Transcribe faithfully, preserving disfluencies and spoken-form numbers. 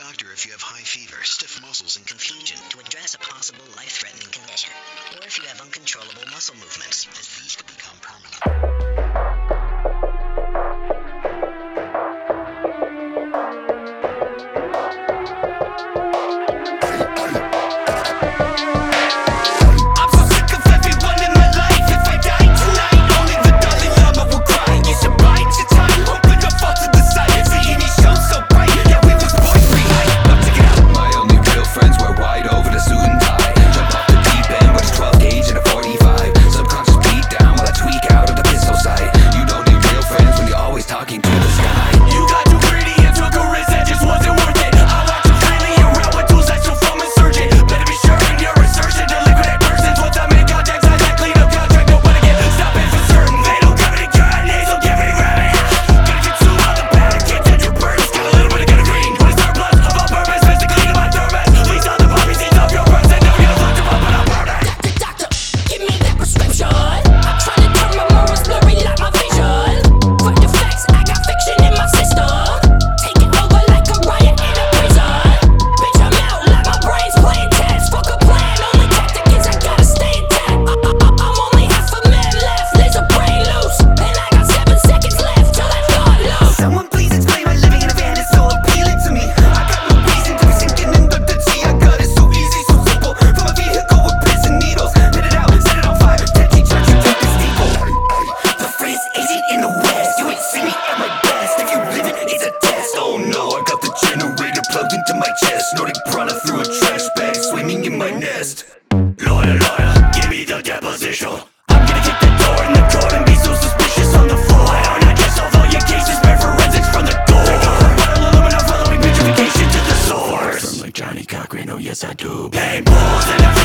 doctor if you have high fever, stiff muscles, and confusion. To address a possible life-threatening condition. Or if you have uncontrollable muscle movements. As these could become permanent. Snorting prana through a trash bag, swimming in my nest. Lawyer, lawyer, give me the deposition. I'm gonna kick the door in the court and be so suspicious on the floor. I don't I guess solve all your cases, spare forensics from the door. Bottle aluminum following petrification to the source. Firm like Johnny Cochran, oh yes I do. Pain pulls and